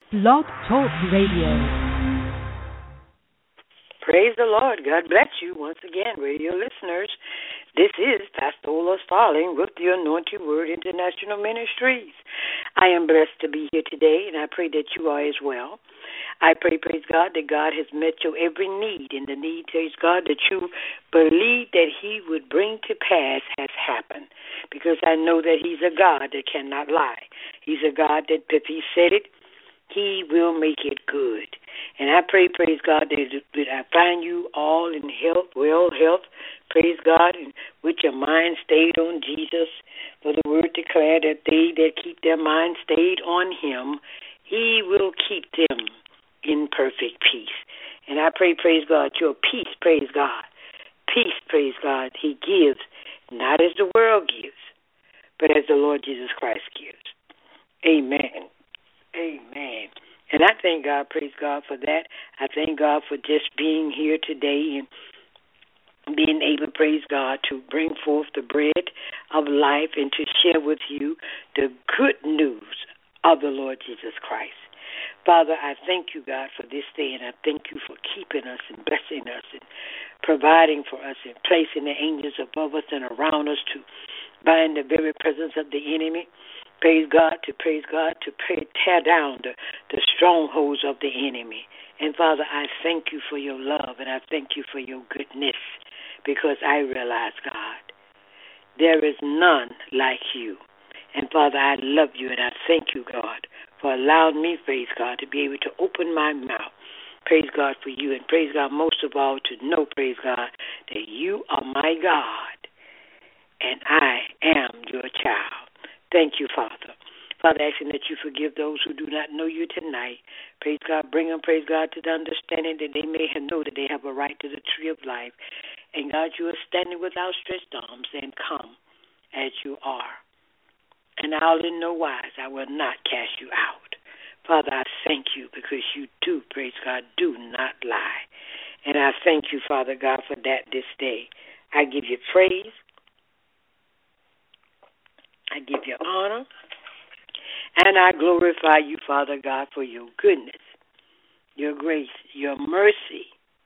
Blog Talk Radio. Praise the Lord. God bless you once again, radio listeners. This is Pastor Ola Starling with the Anointed Word International Ministries. I am blessed to be here today, and I pray that you are as well. I pray, praise God, that God has met your every need, and the need, praise God, that you believe that He would bring to pass has happened, because I know that He's a God that cannot lie. He's a God that if He said it, He will make it good. And I pray, praise God, that I find you all in health, well health, praise God, and with your mind stayed on Jesus. For the word declared that they that keep their mind stayed on Him, He will keep them in perfect peace. And I pray, praise God, your peace, praise God. Peace, praise God, He gives, not as the world gives, but as the Lord Jesus Christ gives. Amen. Amen. And I thank God, praise God, for that. I thank God for just being here today and being able, praise God, to bring forth the bread of life and to share with you the good news of the Lord Jesus Christ. Father, I thank you, God, for this day, and I thank you for keeping us and blessing us and providing for us and placing the angels above us and around us to bind the very presence of the enemy. Praise God, to tear down the strongholds of the enemy. And, Father, I thank you for your love, and I thank you for your goodness, because I realize, God, there is none like you. And, Father, I love you, and I thank you, God, for allowing me, praise God, to be able to open my mouth, praise God, for you, and praise God, most of all, to know, praise God, that you are my God, and I am your child. Thank you, Father. Father, asking that you forgive those who do not know you tonight. Praise God, bring them, praise God, to the understanding that they may know that they have a right to the tree of life. And God, you are standing with outstretched arms, and come as you are. And all in no wise I will not cast you out. Father, I thank you because you do, praise God, do not lie. And I thank you, Father God, for that this day. I give you praise. I give you honor, and I glorify you, Father God, for your goodness, your grace, your mercy,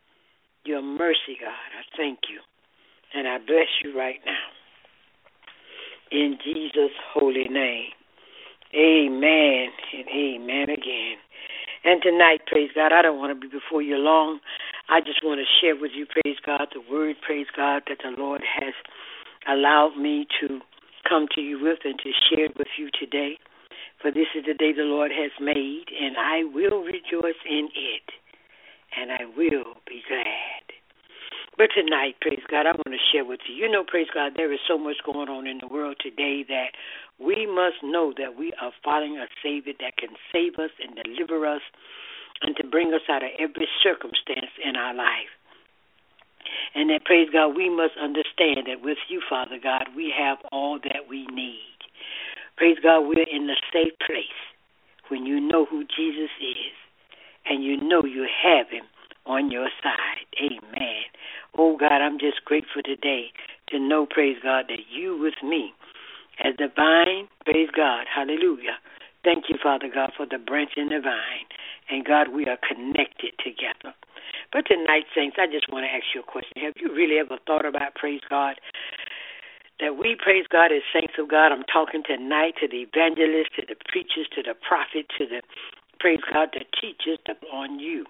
God. I thank you, and I bless you right now. In Jesus' holy name, amen and amen again. And tonight, praise God, I don't want to be before you long. I just want to share with you, praise God, the word, praise God, that the Lord has allowed me to come to you with and to share with you today. For this is the day the Lord has made, and I will rejoice in it, and I will be glad. But tonight, praise God, I want to share with you. You know, praise God, there is so much going on in the world today that we must know that we are following a Savior that can save us and deliver us and to bring us out of every circumstance in our life. And that, praise God, we must understand that with you, Father God, we have all that we need. Praise God, we're in a safe place when you know who Jesus is and you know you have him on your side. Amen. Oh, God, I'm just grateful today to know, praise God, that you with me as the vine, praise God, hallelujah. Thank you, Father God, for the branch and the vine. And, God, we are connected together. But tonight, saints, I just want to ask you a question. Have you really ever thought about, praise God, that we, praise God, as saints of God, I'm talking tonight to the evangelists, to the preachers, to the prophets, to the, praise God, the teachers on you.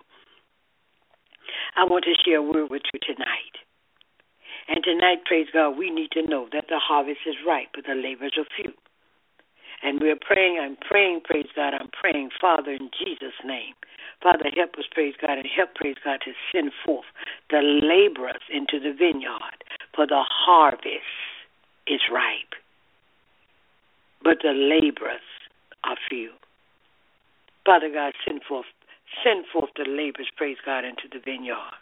I want to share a word with you tonight. And tonight, praise God, we need to know that the harvest is ripe, but the laborers are few. And we're praying, I'm praying, praise God, I'm praying, Father, in Jesus' name. Father, help us, praise God, and help, praise God, to send forth the laborers into the vineyard, for the harvest is ripe, but the laborers are few. Father God, send forth the laborers, praise God, into the vineyard.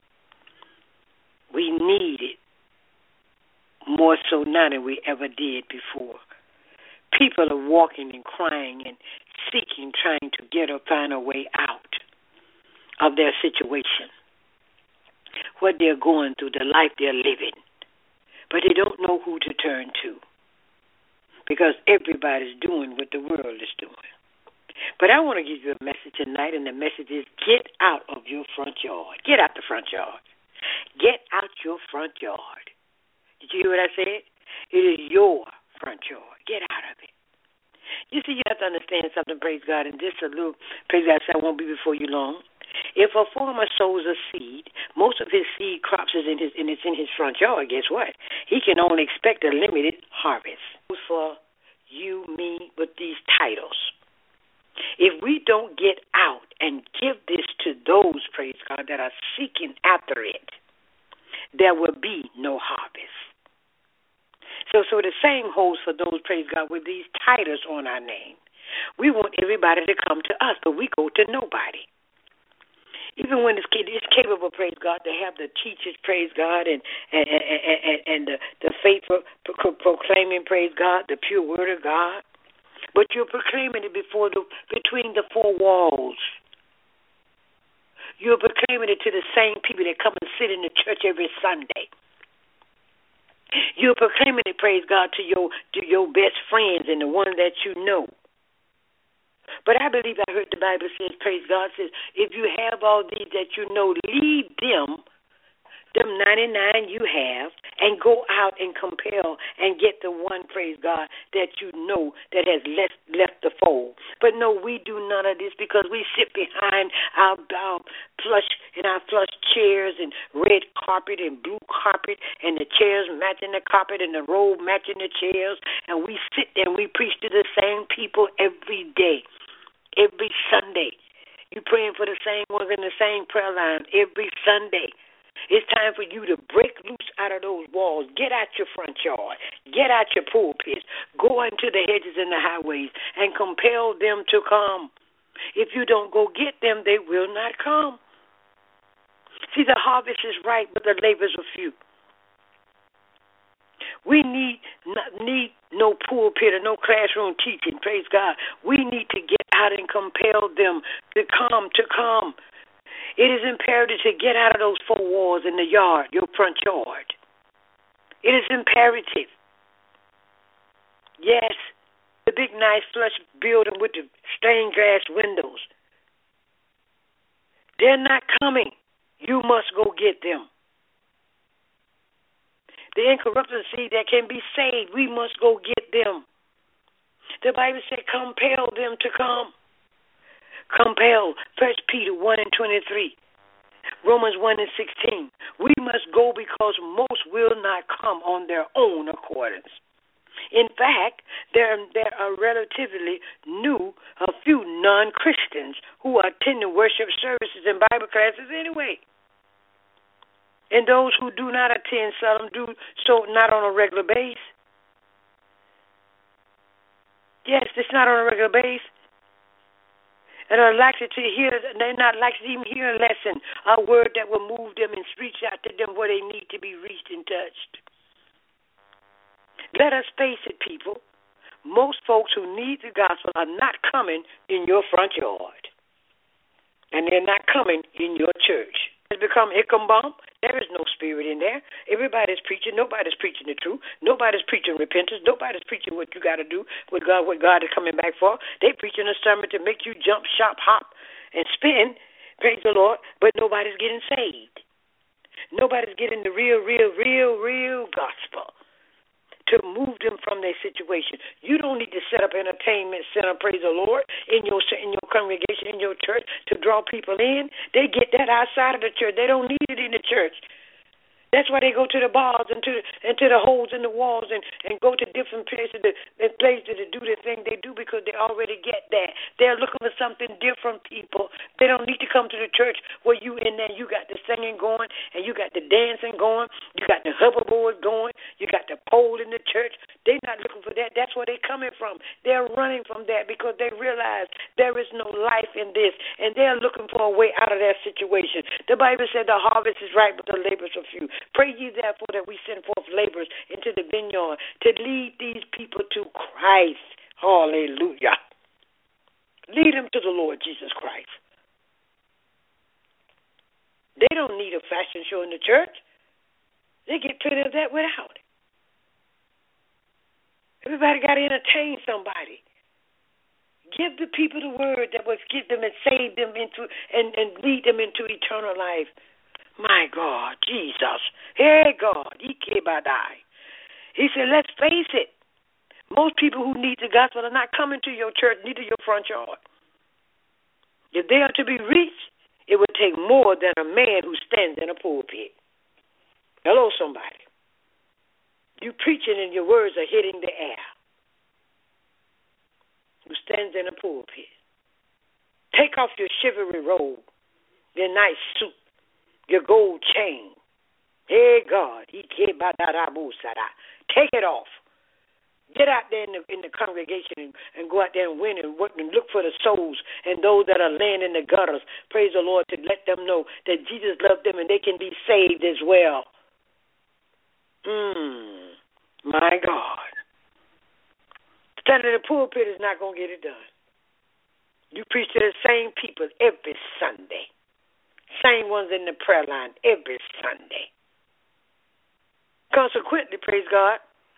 We need it more so now than we ever did before. People are walking and crying and seeking, trying to get or find a way out of their situation, what they're going through, the life they're living. But they don't know who to turn to because everybody's doing what the world is doing. But I want to give you a message tonight, and the message is get out of your front yard. Get out the front yard. Get out your front yard. Did you hear what I said? It is your front yard. Get out of it. You see, you have to understand something, praise God, and just a little, praise God, so I won't be before you long. If a farmer sows a seed, most of his seed crops is in his front yard. Guess what? He can only expect a limited harvest. For you, me, with these titles. If we don't get out and give this to those, praise God, that are seeking after it, there will be no harvest. So the same holds for those, praise God, with these titles on our name. We want everybody to come to us, but we go to nobody. Even when it's capable, praise God, to have the teachers, praise God, and the faithful proclaiming, praise God, the pure word of God. But you're proclaiming it between the four walls. You're proclaiming it to the same people that come and sit in the church every Sunday. You're proclaiming it, praise God, to your best friends and the ones that you know. But I believe I heard the Bible says, praise God, says, if you have all these that you know, leave them 99 you have, and go out and compel and get the one, praise God, that you know that has left the fold. But no, we do none of this because we sit behind our plush chairs and red carpet and blue carpet and the chairs matching the carpet and the robe matching the chairs, and we sit there and we preach to the same people every day, every Sunday. You're praying for the same ones in the same prayer line every Sunday. It's time for you to break loose out of those walls. Get out your front yard. Get out your pulpits. Go into the hedges and the highways and compel them to come. If you don't go get them, they will not come. See, the harvest is ripe, but the labors are few. We need no pulpit or no classroom teaching, praise God. We need to get out and compel them to come. It is imperative to get out of those four walls in the yard, your front yard. It is imperative. Yes, the big, nice, flush building with the stained glass windows. They're not coming. You must go get them. The incorruptible seed that can be saved, we must go get them. The Bible said, compel them to come. Compel. 1 Peter 1 and 23. Romans 1 and 16. We must go because most will not come on their own accordance. In fact, there are relatively a few non-Christians who are attending worship services and Bible classes anyway. And those who do not attend seldom do so not on a regular basis. Yes, it's not on a regular basis. And they're not likely to even hear a lesson, a word that will move them and reach out to them where they need to be reached and touched. Let us face it, people. Most folks who need the gospel are not coming in your front yard. And they're not coming in your church. It's become Ichabod. There is no spirit in there. Everybody's preaching. Nobody's preaching the truth. Nobody's preaching repentance. Nobody's preaching what you got to do with God, what God is coming back for. They preaching a sermon to make you jump, shop, hop, and spin. Praise the Lord. But nobody's getting saved. Nobody's getting the real gospel to move them from their situation. You don't need to set up an entertainment center, praise the Lord, in your congregation, in your church, to draw people in. They get that outside of the church. They don't need it in the church. That's why they go to the bars and to the holes in the walls and go to different places to do the thing they do because they already get that. They're looking for something different, people. They don't need to come to the church where you in there, you got the singing going and you got the dancing going, you got the hoverboard going, you got the pole in the church. They're not looking for that. That's where they're coming from. They're running from that because they realize there is no life in this, and they're looking for a way out of that situation. The Bible said the harvest is ripe, but the labors are few. Pray ye therefore that we send forth laborers into the vineyard to lead these people to Christ. Hallelujah. Lead them to the Lord Jesus Christ. They don't need a fashion show in the church. They get plenty of that without. Everybody got to entertain somebody. Give the people the word that will give them and save them into and lead them into eternal life. My God, Jesus. Hey, God. He said, let's face it. Most people who need the gospel are not coming to your church, neither your front yard. If they are to be reached, it would take more than a man who stands in a pulpit. Hello, somebody. You preaching and your words are hitting the air. Who stands in a pulpit. Take off your chivalry robe, your nice suit, your gold chain. Hey, God. Take it off. Get out there in the congregation and go out there and win and work and look for the souls and those that are laying in the gutters. Praise the Lord, to let them know that Jesus loved them and they can be saved as well. My God. Standing in the pulpit is not going to get it done. You preach to the same people every Sunday. Same ones in the prayer line every Sunday. Consequently, praise God,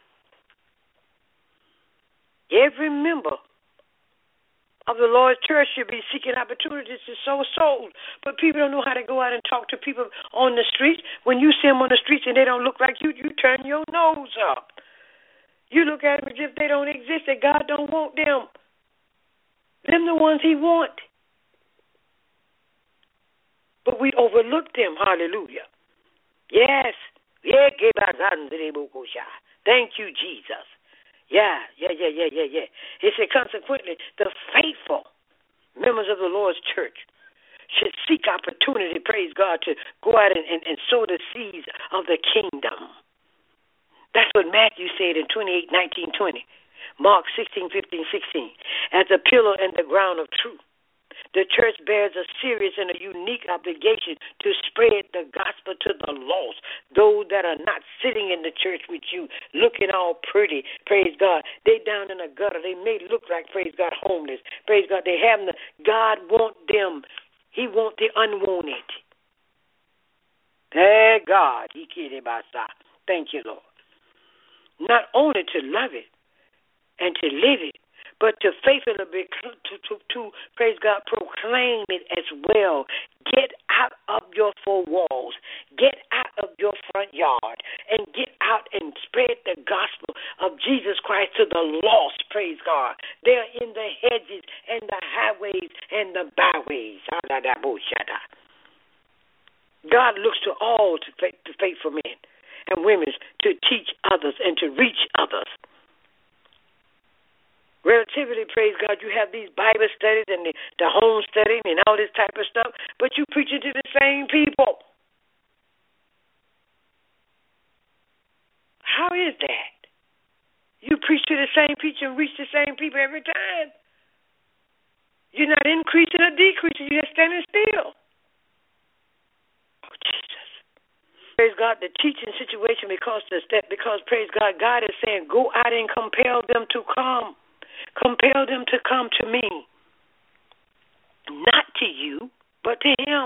every member of the Lord's church should be seeking opportunities to sow souls. But people don't know how to go out and talk to people on the streets. When you see them on the streets and they don't look like you, you turn your nose up. You look at them as if they don't exist, that God don't want them. Them the ones he want. But we overlook them. Hallelujah. Yes. Thank you, Jesus. Yeah. He said, consequently, the faithful members of the Lord's church should seek opportunity, praise God, to go out and sow the seeds of the kingdom. That's what Matthew said in 28:19-20. Mark 16:15-16. As a pillar and the ground of truth, the church bears a serious and a unique obligation to spread the gospel to the lost, those that are not sitting in the church with you, looking all pretty, praise God. They down in the gutter. They may look like, praise God, homeless. Praise God. They have God want them. He want the unwanted. Hey, God. Thank you, Lord. Not only to love it and to live it, but to faithfully praise God, proclaim it as well. Get out of your four walls. Get out of your front yard and get out and spread the gospel of Jesus Christ to the lost, praise God. They're in the hedges and the highways and the byways. God looks to all to faithful men and women to teach others and to reach others. Relatively, praise God, you have these Bible studies and the home study and all this type of stuff, but you preaching to the same people. How is that? You preach to the same people and reach the same people every time. You're not increasing or decreasing, you're just standing still. Oh, Jesus. Praise God, the teaching situation because praise God, God is saying, go out and compel them to come. Compel them to come to me. Not to you, but to him.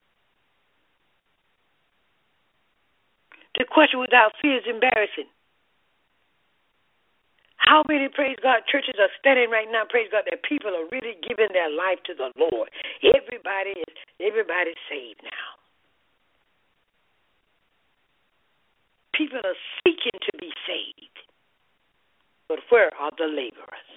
The question without fear is embarrassing. How many, praise God, churches are studying right now, praise God, that people are really giving their life to the Lord. Everybody's saved now. People are seeking to be saved. But where are the laborers?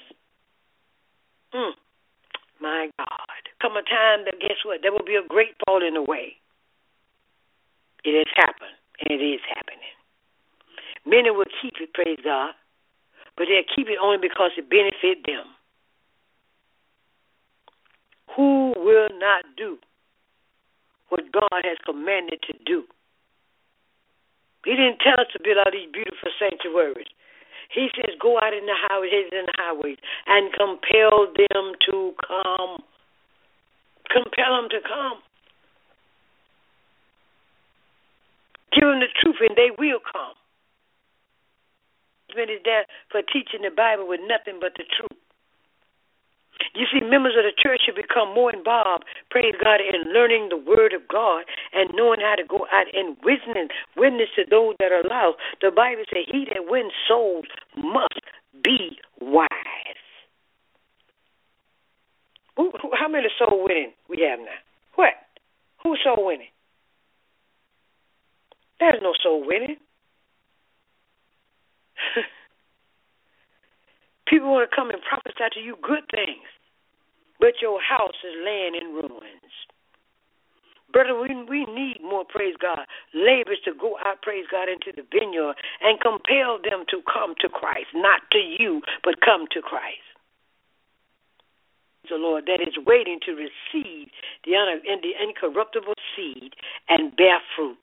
My God. Come a time that, guess what? There will be a great falling away. It has happened, and it is happening. Many will keep it, praise God, but they'll keep it only because it benefits them. Who will not do what God has commanded to do? He didn't tell us to build all these beautiful sanctuaries. He says, go out in the highways and compel them to come. Compel them to come. Give them the truth and they will come. He is there for teaching the Bible with nothing but the truth. You see, members of the church should become more involved, praise God, in learning the Word of God and knowing how to go out and witness to those that are lost. The Bible says, he that wins souls must be wise. How many soul winning we have now? What? Who's soul winning? There's no soul winning. People want to come and prophesy to you good things, but your house is laying in ruins. Brother, we need more, praise God, laborers to go out, praise God, into the vineyard and compel them to come to Christ, not to you, but come to Christ. The Lord that is waiting to receive the incorruptible seed and bear fruit.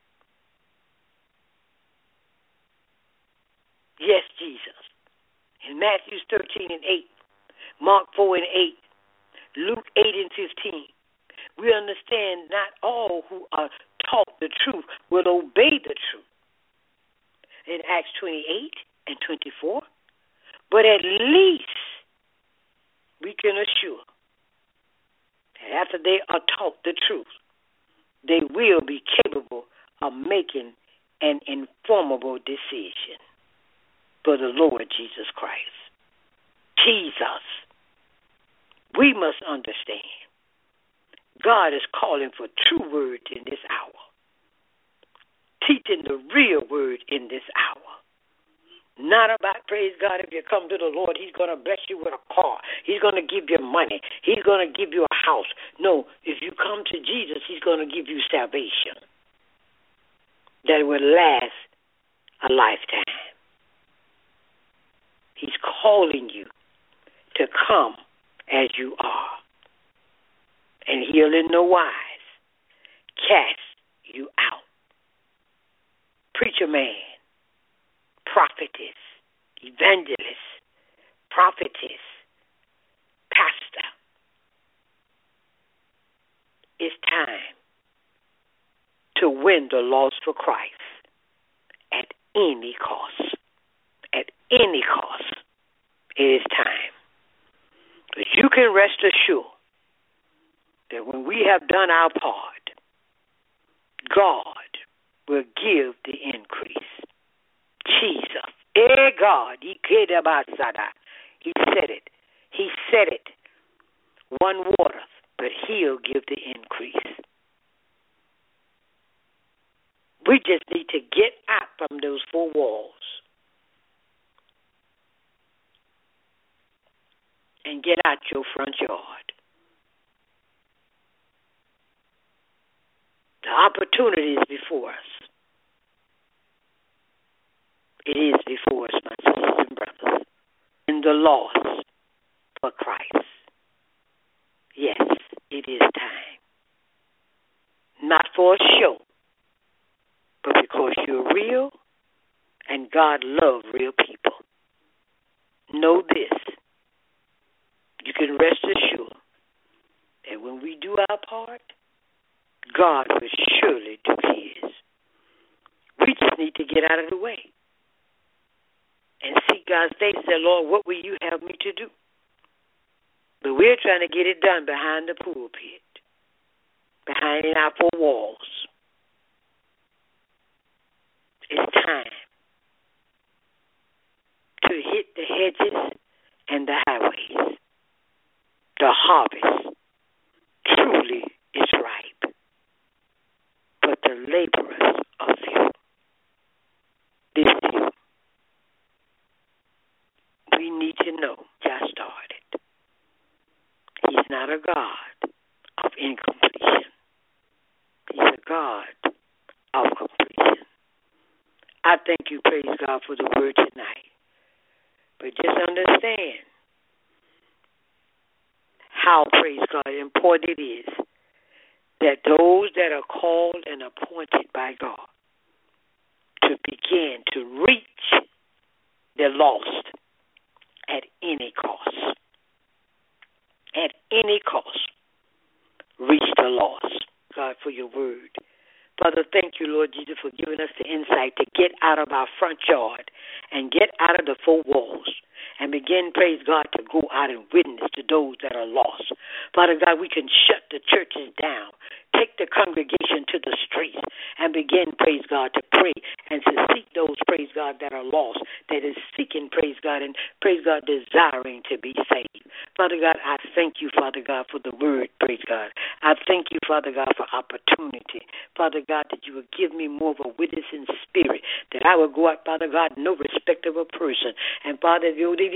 Yes, Jesus. In Matthew 13 and 8, Mark 4 and 8, Luke 8 and 15, we understand not all who are taught the truth will obey the truth. In Acts 28 and 24, but at least we can assure that after they are taught the truth, they will be capable of making an informable decision for the Lord Jesus Christ. Jesus, we must understand God is calling for true words in this hour, teaching the real word in this hour. Not about, praise God, if you come to the Lord, he's going to bless you with a car. He's going to give you money. He's going to give you a house. No, if you come to Jesus, he's going to give you salvation that will last a lifetime. He's calling you to come as you are, and he'll in no wise cast you out. Preacher man, prophetess, evangelist, prophetess, pastor. It's time to win the lost for Christ at any cost. At any cost, it is time. But you can rest assured that when we have done our part, God will give the increase. Jesus. God. He said it. He said it. One watereth, but he'll give the increase. We just need to get out from those four walls and get out your front yard. The opportunity is before us. It is before us, my sisters and brothers, in the loss for Christ. Yes, it is time. Not for a show, but because you're real and God loves real people. Know this. You can rest assured that when we do our part, God will surely do his. We just need to get out of the way and seek God's face and say, Lord, what will you have me to do? But we're trying to get it done behind the pulpit, behind our four walls. It's time to hit the hedges and the highways. The harvest truly is ripe, but the laborers are few. This few. We need to know just started. He's not a God of incompletion. He's a God of completion. I thank you, praise God, for the word tonight. But just understand how, praise God, important it is that those that are called and appointed by God to begin to reach the lost at any cost. At any cost, reach the lost. God, for your word. Father, thank you, Lord Jesus, for giving us the insight to get out of our front yard and get out of the four walls and begin, praise God, to go out and witness to those that are lost. Father God, we can shut the churches down, take the congregation to the streets, and begin, praise God, to pray and to seek those, praise God, that are lost, that is seeking, praise God, and praise God, desiring to be saved. Father God, I thank you, Father God, for the word, praise God. I thank you, Father God, for opportunity. Father God, that you would give me more of a witnessing spirit, that I would go out, Father God, no respect of a person. And Father, and God,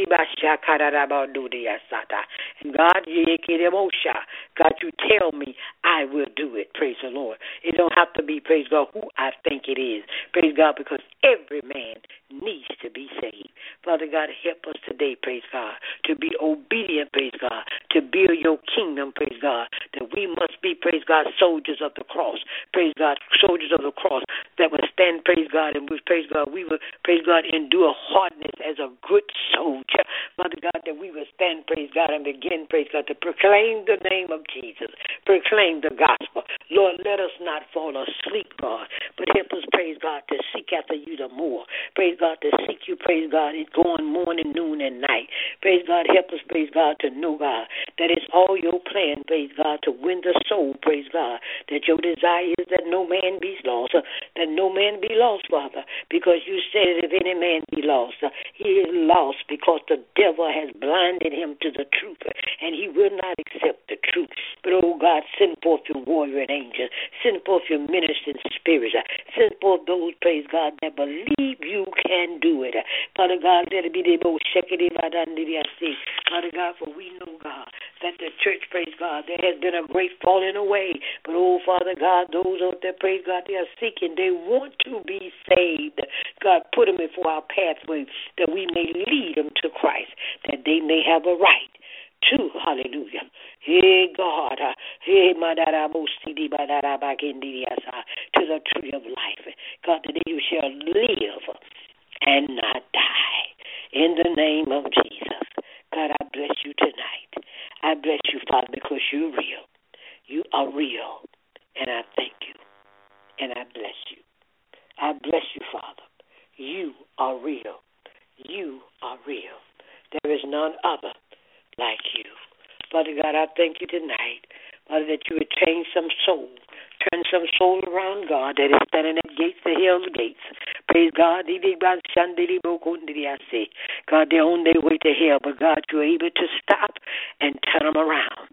God, you tell me I will do it, praise the Lord. It don't have to be, praise God, who I think it is, praise God, because every man needs to be saved. Father God, help us today, praise God, to be obedient, praise God, to build your kingdom, praise God, that we must be, praise God, soldiers of the cross, praise God, soldiers of the cross that will stand, praise God, and praise God, we will, praise God, endure hardness as a good soldier. Father God, that we will stand, praise God, and begin, praise God, to proclaim the name of Jesus, proclaim the gospel. Lord, let us not fall asleep, God, but help us, praise God, to seek after you the more. Praise God, to seek you, praise God, it's going morning, noon, and night. Praise God, help us, praise God, to know, God, that it's all your plan, praise God, to win the soul, praise God, that your desire is that no man be lost, that no man be lost, Father, because you said if any man be lost, he is lost because the devil has blinded him to the truth, and he will not accept the truth. But, oh God, send forth your warrior and angels, send forth your ministering spirits, send forth those, praise God, that believe you can do it. Father God, let it be the most shekedy Father God, for we know, God, that the church, praise God, there has been a great falling away. But, oh, Father God, those out there, praise God, they are seeking. They want to be saved. God, put them before our pathway that we may lead them to Christ, that they may have a right to, hallelujah. Hey, God, hey, to the tree of life. God, that you shall live and not die. In the name of Jesus. God, I bless you tonight. I bless you, Father, because you're real. You are real. And I thank you. And I bless you. I bless you, Father. You are real. You are real. There is none other like you. Father God, I thank you tonight, Father, that you would change some soul, turn some soul around, God, that is standing at gates, the hell's gates. Praise God. God, they're on their way to hell, but God, you're able to stop and turn them around.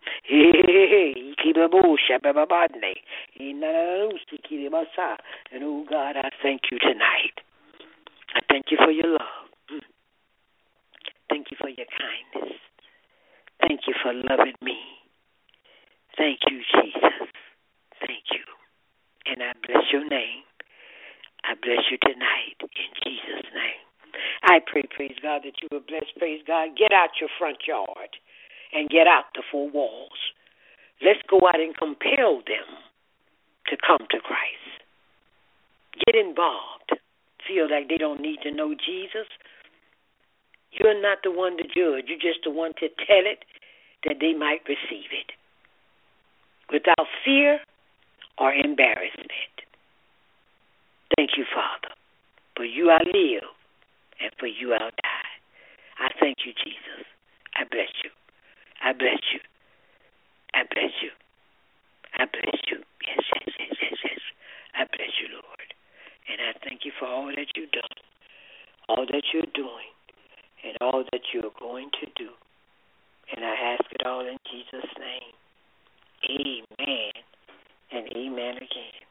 And oh God, I thank you tonight. I thank you for your love. Thank you for your kindness. Thank you for loving me. Thank you, Jesus. Thank you. And I bless your name. I bless you tonight in Jesus' name. I pray, praise God, that you will bless, praise God. Get out your front yard and get out the four walls. Let's go out and compel them to come to Christ. Get involved. Feel like they don't need to know Jesus. You're not the one to judge. You're just the one to tell it that they might receive it without fear or embarrassment. Thank you, Father. For you I live, and for you I'll die. I thank you, Jesus. I bless you. I bless you. I bless you. I bless you. Yes, yes, yes, yes, yes. I bless you, Lord. And I thank you for all that you've done, all that you're doing, and all that you're going to do. And I ask it all in Jesus' name. Amen and amen again.